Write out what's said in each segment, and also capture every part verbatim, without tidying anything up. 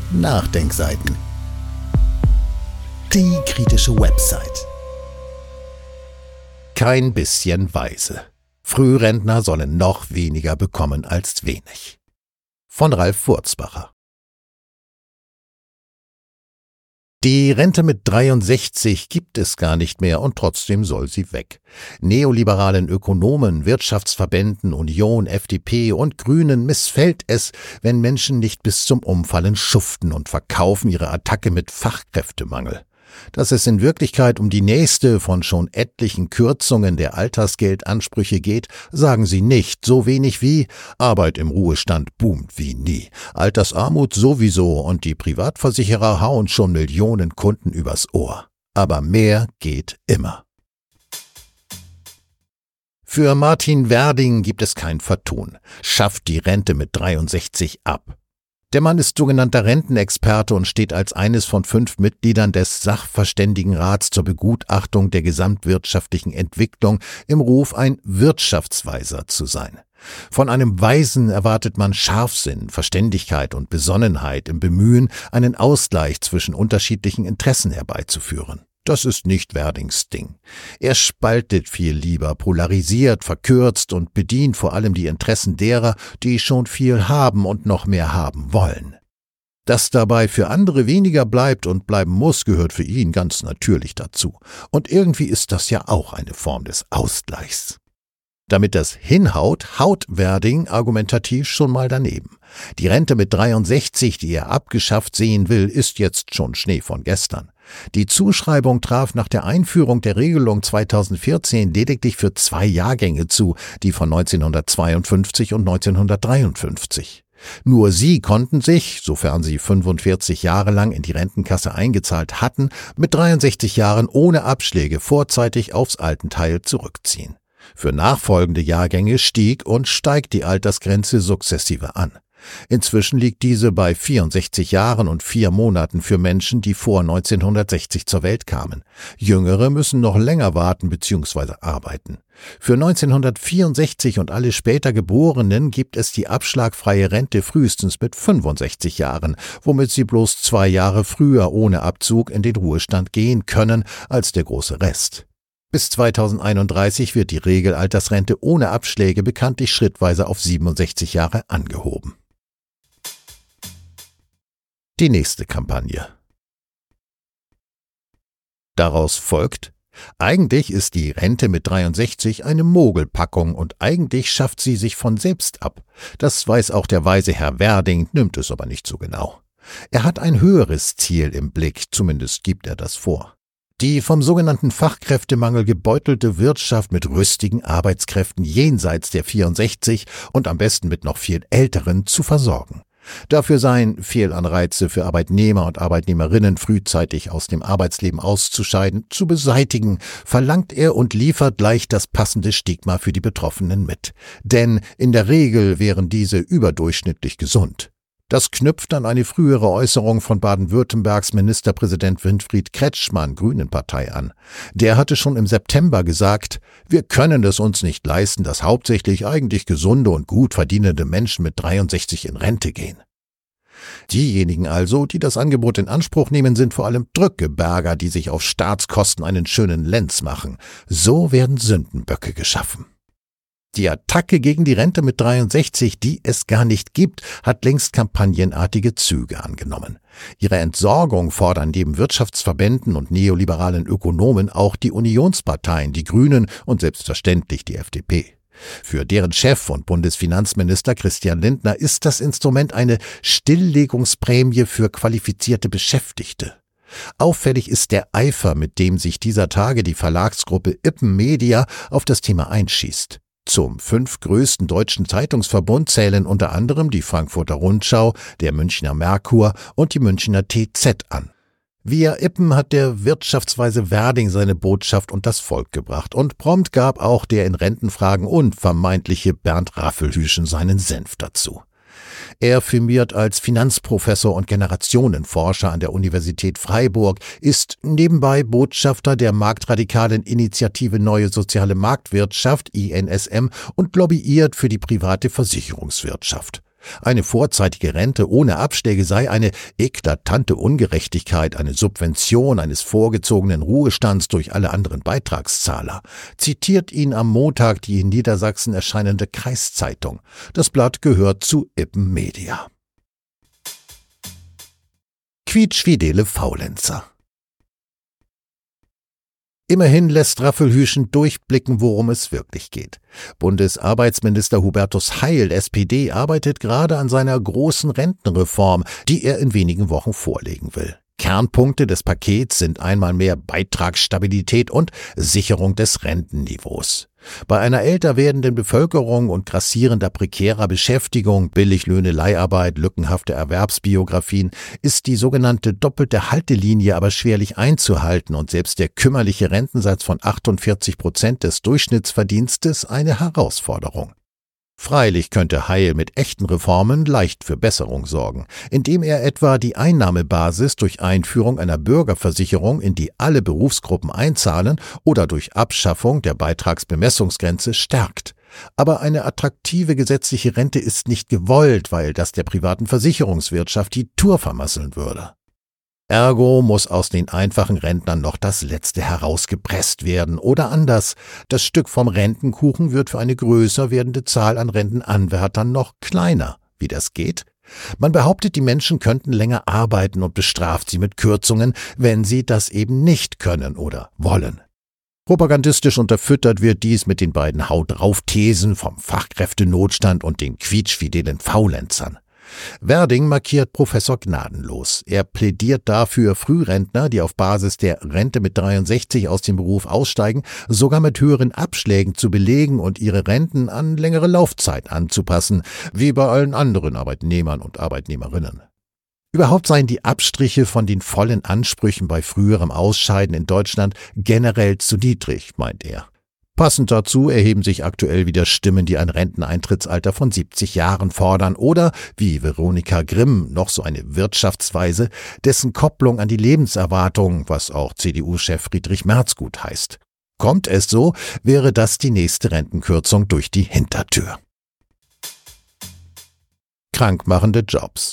Nachdenkseiten. Die kritische Website. Kein bisschen weise. Frührentner sollen noch weniger bekommen als wenig. Von Ralf Wurzbacher. Die Rente mit dreiundsechzig gibt es gar nicht mehr und trotzdem soll sie weg. Neoliberalen Ökonomen, Wirtschaftsverbänden, Union, F D P und Grünen missfällt es, wenn Menschen nicht bis zum Umfallen schuften und verkaufen ihre Attacke mit Fachkräftemangel. Dass es in Wirklichkeit um die nächste von schon etlichen Kürzungen der Altersgeldansprüche geht, sagen sie nicht, so wenig wie Arbeit im Ruhestand boomt wie nie, Altersarmut sowieso und die Privatversicherer hauen schon Millionen Kunden übers Ohr. Aber mehr geht immer. Für Martin Werding gibt es kein Vertun, schafft die Rente mit dreiundsechzig ab. Der Mann ist sogenannter Rentenexperte und steht als eines von fünf Mitgliedern des Sachverständigenrats zur Begutachtung der gesamtwirtschaftlichen Entwicklung im Ruf, ein Wirtschaftsweiser zu sein. Von einem Weisen erwartet man Scharfsinn, Verständigkeit und Besonnenheit im Bemühen, einen Ausgleich zwischen unterschiedlichen Interessen herbeizuführen. Das ist nicht Werdings Ding. Er spaltet viel lieber, polarisiert, verkürzt und bedient vor allem die Interessen derer, die schon viel haben und noch mehr haben wollen. Dass dabei für andere weniger bleibt und bleiben muss, gehört für ihn ganz natürlich dazu. Und irgendwie ist das ja auch eine Form des Ausgleichs. Damit das hinhaut, haut Werding argumentativ schon mal daneben. Die Rente mit dreiundsechzig, die er abgeschafft sehen will, ist jetzt schon Schnee von gestern. Die Zuschreibung traf nach der Einführung der Regelung zweitausendvierzehn lediglich für zwei Jahrgänge zu, die von neunzehnhundertzweiundfünfzig und neunzehnhundertdreiundfünfzig. Nur sie konnten sich, sofern sie fünfundvierzig Jahre lang in die Rentenkasse eingezahlt hatten, mit dreiundsechzig Jahren ohne Abschläge vorzeitig aufs Altenteil zurückziehen. Für nachfolgende Jahrgänge stieg und steigt die Altersgrenze sukzessive an. Inzwischen liegt diese bei vierundsechzig Jahren und vier Monaten für Menschen, die vor neunzehnhundertsechzig zur Welt kamen. Jüngere müssen noch länger warten bzw. arbeiten. Für neunzehnhundertvierundsechzig und alle später Geborenen gibt es die abschlagfreie Rente frühestens mit fünfundsechzig Jahren, womit sie bloß zwei Jahre früher ohne Abzug in den Ruhestand gehen können als der große Rest. Bis zweitausendeinunddreißig wird die Regelaltersrente ohne Abschläge bekanntlich schrittweise auf siebenundsechzig Jahre angehoben. Die nächste Kampagne. Daraus folgt: Eigentlich ist die Rente mit dreiundsechzig eine Mogelpackung und eigentlich schafft sie sich von selbst ab. Das weiß auch der weise Herr Werding, nimmt es aber nicht so genau. Er hat ein höheres Ziel im Blick, zumindest gibt er das vor. Die vom sogenannten Fachkräftemangel gebeutelte Wirtschaft mit rüstigen Arbeitskräften jenseits der vierundsechzig und am besten mit noch viel älteren zu versorgen. Dafür seien Fehlanreize für Arbeitnehmer und Arbeitnehmerinnen frühzeitig aus dem Arbeitsleben auszuscheiden, zu beseitigen, verlangt er und liefert gleich das passende Stigma für die Betroffenen mit. Denn in der Regel wären diese überdurchschnittlich gesund. Das knüpft an eine frühere Äußerung von Baden-Württembergs Ministerpräsident Winfried Kretschmann, Grünenpartei, an. Der hatte schon im September gesagt, wir können es uns nicht leisten, dass hauptsächlich eigentlich gesunde und gut verdienende Menschen mit dreiundsechzig in Rente gehen. Diejenigen also, die das Angebot in Anspruch nehmen, sind vor allem Drückeberger, die sich auf Staatskosten einen schönen Lenz machen. So werden Sündenböcke geschaffen. Die Attacke gegen die Rente mit dreiundsechzig, die es gar nicht gibt, hat längst kampagnenartige Züge angenommen. Ihre Entsorgung fordern neben Wirtschaftsverbänden und neoliberalen Ökonomen auch die Unionsparteien, die Grünen und selbstverständlich die F D P. Für deren Chef und Bundesfinanzminister Christian Lindner ist das Instrument eine Stilllegungsprämie für qualifizierte Beschäftigte. Auffällig ist der Eifer, mit dem sich dieser Tage die Verlagsgruppe Ippen Media auf das Thema einschießt. Zum fünftgrößten deutschen Zeitungsverbund zählen unter anderem die Frankfurter Rundschau, der Münchner Merkur und die Münchner T Z an. Via Ippen hat der wirtschaftsweise Werding seine Botschaft und das Volk gebracht und prompt gab auch der in Rentenfragen unvermeintliche Bernd Raffelhüschen seinen Senf dazu. Er firmiert als Finanzprofessor und Generationenforscher an der Universität Freiburg, ist nebenbei Botschafter der marktradikalen Initiative Neue Soziale Marktwirtschaft I N S M und lobbyiert für die private Versicherungswirtschaft. Eine vorzeitige Rente ohne Abschläge sei eine eklatante Ungerechtigkeit, eine Subvention eines vorgezogenen Ruhestands durch alle anderen Beitragszahler, zitiert ihn am Montag die in Niedersachsen erscheinende Kreiszeitung. Das Blatt gehört zu Ippen Media. Quietschfidele Faulenzer. Immerhin lässt Raffelhüschen durchblicken, worum es wirklich geht. Bundesarbeitsminister Hubertus Heil, S P D, arbeitet gerade an seiner großen Rentenreform, die er in wenigen Wochen vorlegen will. Kernpunkte des Pakets sind einmal mehr Beitragsstabilität und Sicherung des Rentenniveaus. Bei einer älter werdenden Bevölkerung und grassierender prekärer Beschäftigung, Billiglöhne, Leiharbeit, lückenhafte Erwerbsbiografien ist die sogenannte doppelte Haltelinie aber schwerlich einzuhalten und selbst der kümmerliche Rentensatz von achtundvierzig Prozent des Durchschnittsverdienstes eine Herausforderung. Freilich könnte Heil mit echten Reformen leicht für Besserung sorgen, indem er etwa die Einnahmebasis durch Einführung einer Bürgerversicherung, in die alle Berufsgruppen einzahlen, oder durch Abschaffung der Beitragsbemessungsgrenze stärkt. Aber eine attraktive gesetzliche Rente ist nicht gewollt, weil das der privaten Versicherungswirtschaft die Tour vermasseln würde. Ergo muss aus den einfachen Rentnern noch das Letzte herausgepresst werden. Oder anders, das Stück vom Rentenkuchen wird für eine größer werdende Zahl an Rentenanwärtern noch kleiner. Wie das geht? Man behauptet, die Menschen könnten länger arbeiten und bestraft sie mit Kürzungen, wenn sie das eben nicht können oder wollen. Propagandistisch unterfüttert wird dies mit den beiden Haut-drauf-Thesen vom Fachkräftenotstand und den quietschfidelen Faulenzern. Werding markiert Professor gnadenlos. Er plädiert dafür, Frührentner, die auf Basis der Rente mit dreiundsechzig aus dem Beruf aussteigen, sogar mit höheren Abschlägen zu belegen und ihre Renten an längere Laufzeit anzupassen, wie bei allen anderen Arbeitnehmern und Arbeitnehmerinnen. Überhaupt seien die Abstriche von den vollen Ansprüchen bei früherem Ausscheiden in Deutschland generell zu niedrig, meint er. Passend dazu erheben sich aktuell wieder Stimmen, die ein Renteneintrittsalter von siebzig Jahren fordern oder, wie Veronika Grimm, noch so eine Wirtschaftsweise, dessen Kopplung an die Lebenserwartung, was auch C D U-Chef Friedrich Merz gut heißt. Kommt es so, wäre das die nächste Rentenkürzung durch die Hintertür. Krankmachende Jobs.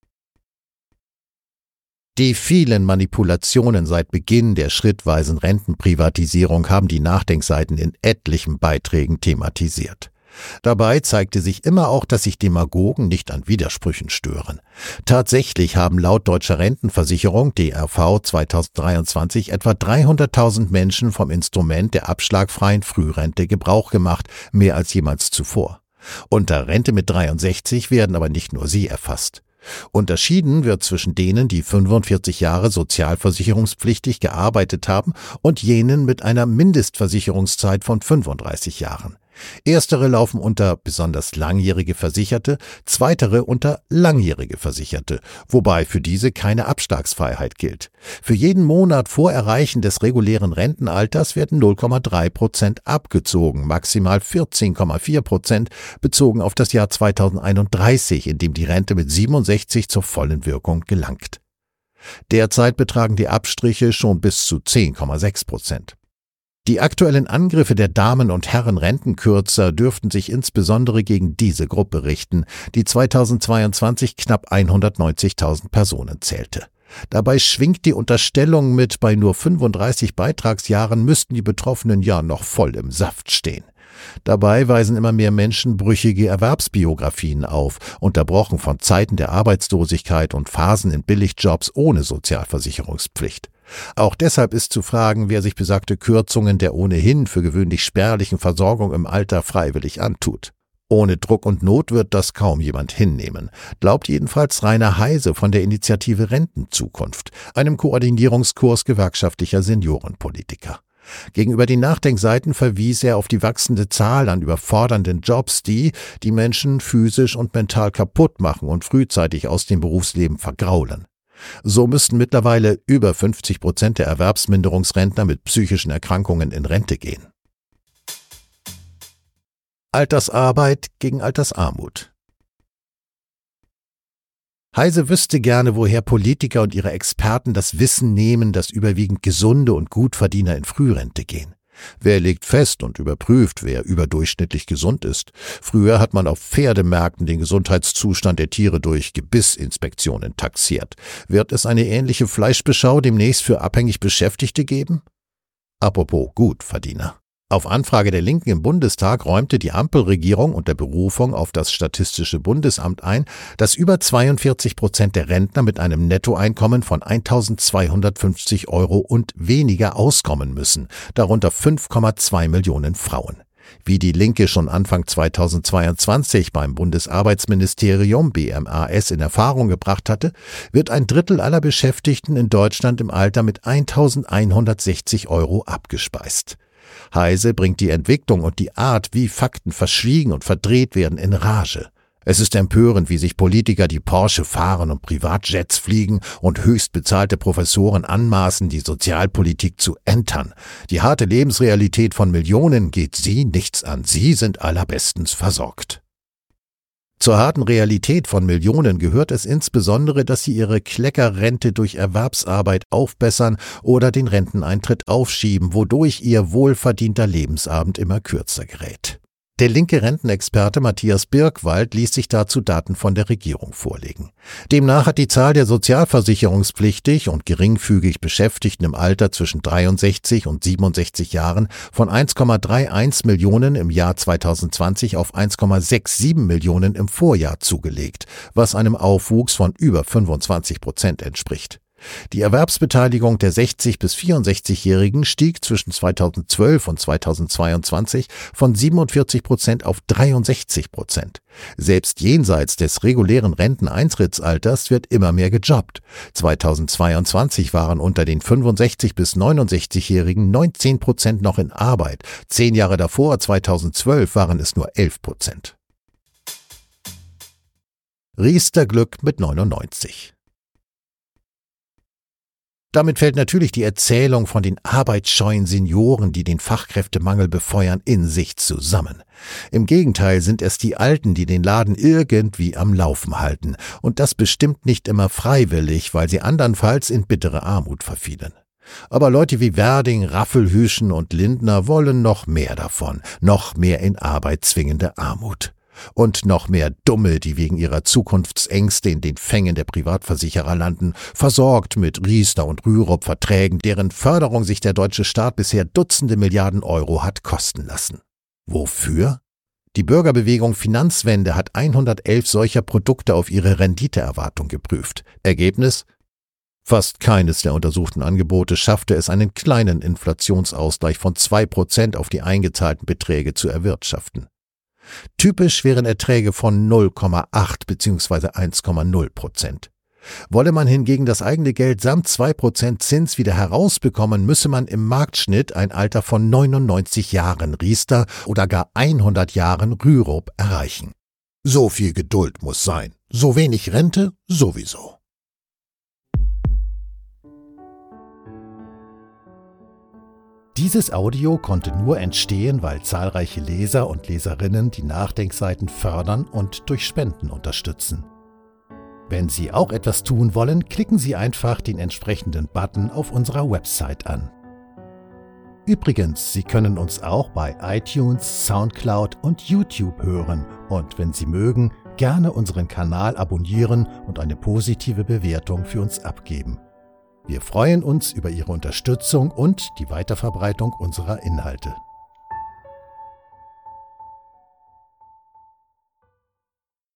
Die vielen Manipulationen seit Beginn der schrittweisen Rentenprivatisierung haben die Nachdenkseiten in etlichen Beiträgen thematisiert. Dabei zeigte sich immer auch, dass sich Demagogen nicht an Widersprüchen stören. Tatsächlich haben laut Deutscher Rentenversicherung D R V zweitausenddreiundzwanzig etwa dreihunderttausend Menschen vom Instrument der abschlagfreien Frührente Gebrauch gemacht, mehr als jemals zuvor. Unter Rente mit dreiundsechzig werden aber nicht nur sie erfasst. Unterschieden wird zwischen denen, die fünfundvierzig Jahre sozialversicherungspflichtig gearbeitet haben, und jenen mit einer Mindestversicherungszeit von fünfunddreißig Jahren. Erstere laufen unter besonders langjährige Versicherte, zweitere unter langjährige Versicherte, wobei für diese keine Abschlagsfreiheit gilt. Für jeden Monat vor Erreichen des regulären Rentenalters werden null Komma drei Prozent abgezogen, maximal vierzehn Komma vier Prozent bezogen auf das Jahr zweitausendeinunddreißig, in dem die Rente mit siebenundsechzig zur vollen Wirkung gelangt. Derzeit betragen die Abstriche schon bis zu zehn Komma sechs Prozent. Die aktuellen Angriffe der Damen- und Herren-Rentenkürzer dürften sich insbesondere gegen diese Gruppe richten, die zweitausendzweiundzwanzig knapp hundertneunzigtausend Personen zählte. Dabei schwingt die Unterstellung mit, bei nur fünfunddreißig Beitragsjahren müssten die Betroffenen ja noch voll im Saft stehen. Dabei weisen immer mehr Menschen brüchige Erwerbsbiografien auf, unterbrochen von Zeiten der Arbeitslosigkeit und Phasen in Billigjobs ohne Sozialversicherungspflicht. Auch deshalb ist zu fragen, wer sich besagte Kürzungen der ohnehin für gewöhnlich spärlichen Versorgung im Alter freiwillig antut. Ohne Druck und Not wird das kaum jemand hinnehmen, glaubt jedenfalls Rainer Heise von der Initiative Rentenzukunft, einem Koordinierungskurs gewerkschaftlicher Seniorenpolitiker. Gegenüber den Nachdenkseiten verwies er auf die wachsende Zahl an überfordernden Jobs, die die Menschen physisch und mental kaputt machen und frühzeitig aus dem Berufsleben vergraulen. So müssten mittlerweile über fünfzig Prozent der Erwerbsminderungsrentner mit psychischen Erkrankungen in Rente gehen. Altersarbeit gegen Altersarmut. Heise wüsste gerne, woher Politiker und ihre Experten das Wissen nehmen, dass überwiegend Gesunde und Gutverdiener in Frührente gehen. Wer legt fest und überprüft, wer überdurchschnittlich gesund ist? Früher hat man auf Pferdemärkten den Gesundheitszustand der Tiere durch Gebissinspektionen taxiert. Wird es eine ähnliche Fleischbeschau demnächst für abhängig Beschäftigte geben? Apropos Gutverdiener. Auf Anfrage der Linken im Bundestag räumte die Ampelregierung unter Berufung auf das Statistische Bundesamt ein, dass über zweiundvierzig Prozent der Rentner mit einem Nettoeinkommen von eintausendzweihundertfünfzig Euro und weniger auskommen müssen, darunter fünf Komma zwei Millionen Frauen. Wie die Linke schon Anfang zweitausendzweiundzwanzig beim Bundesarbeitsministerium B M A S in Erfahrung gebracht hatte, wird ein Drittel aller Beschäftigten in Deutschland im Alter mit eintausendeinhundertsechzig Euro abgespeist. Heise bringt die Entwicklung und die Art, wie Fakten verschwiegen und verdreht werden, in Rage. Es ist empörend, wie sich Politiker, die Porsche fahren und Privatjets fliegen und höchst bezahlte Professoren anmaßen, die Sozialpolitik zu entern. Die harte Lebensrealität von Millionen geht sie nichts an. Sie sind allerbestens versorgt. Zur harten Realität von Millionen gehört es insbesondere, dass sie ihre Kleckerrente durch Erwerbsarbeit aufbessern oder den Renteneintritt aufschieben, wodurch ihr wohlverdienter Lebensabend immer kürzer gerät. Der linke Rentenexperte Matthias Birkwald ließ sich dazu Daten von der Regierung vorlegen. Demnach hat die Zahl der sozialversicherungspflichtig und geringfügig Beschäftigten im Alter zwischen dreiundsechzig und siebenundsechzig Jahren von eins Komma einunddreißig Millionen im Jahr zweitausendzwanzig auf eins Komma siebenundsechzig Millionen im Vorjahr zugelegt, was einem Aufwuchs von über fünfundzwanzig Prozent entspricht. Die Erwerbsbeteiligung der sechzig- bis vierundsechzigjährigen stieg zwischen zweitausendzwölf und zweitausendzweiundzwanzig von siebenundvierzig Prozent auf dreiundsechzig Prozent. Selbst jenseits des regulären Renteneintrittsalters wird immer mehr gejobbt. zweitausendzweiundzwanzig waren unter den fünfundsechzig- bis neunundsechzigjährigen neunzehn Prozent noch in Arbeit. Zehn Jahre davor, zweitausendzwölf, waren es nur elf Prozent. Riester Glück mit neunundneunzig. Damit fällt natürlich die Erzählung von den arbeitsscheuen Senioren, die den Fachkräftemangel befeuern, in sich zusammen. Im Gegenteil sind es die Alten, die den Laden irgendwie am Laufen halten. Und das bestimmt nicht immer freiwillig, weil sie andernfalls in bittere Armut verfielen. Aber Leute wie Werding, Raffelhüschen und Lindner wollen noch mehr davon, noch mehr in Arbeit zwingende Armut. Und noch mehr Dumme, die wegen ihrer Zukunftsängste in den Fängen der Privatversicherer landen, versorgt mit Riester- und Rürup-Verträgen, deren Förderung sich der deutsche Staat bisher Dutzende Milliarden Euro hat kosten lassen. Wofür? Die Bürgerbewegung Finanzwende hat hundertelf solcher Produkte auf ihre Renditeerwartung geprüft. Ergebnis? Fast keines der untersuchten Angebote schaffte es, einen kleinen Inflationsausgleich von zwei Prozent auf die eingezahlten Beträge zu erwirtschaften. Typisch wären Erträge von null Komma acht bzw. eins Komma null Prozent. Wolle man hingegen das eigene Geld samt zwei Prozent Zins wieder herausbekommen, müsse man im Marktschnitt ein Alter von neunundneunzig Jahren Riester oder gar hundert Jahren Rürup erreichen. So viel Geduld muss sein. So wenig Rente sowieso. Dieses Audio konnte nur entstehen, weil zahlreiche Leser und Leserinnen die Nachdenkseiten fördern und durch Spenden unterstützen. Wenn Sie auch etwas tun wollen, klicken Sie einfach den entsprechenden Button auf unserer Website an. Übrigens, Sie können uns auch bei iTunes, Soundcloud und YouTube hören und wenn Sie mögen, gerne unseren Kanal abonnieren und eine positive Bewertung für uns abgeben. Wir freuen uns über Ihre Unterstützung und die Weiterverbreitung unserer Inhalte.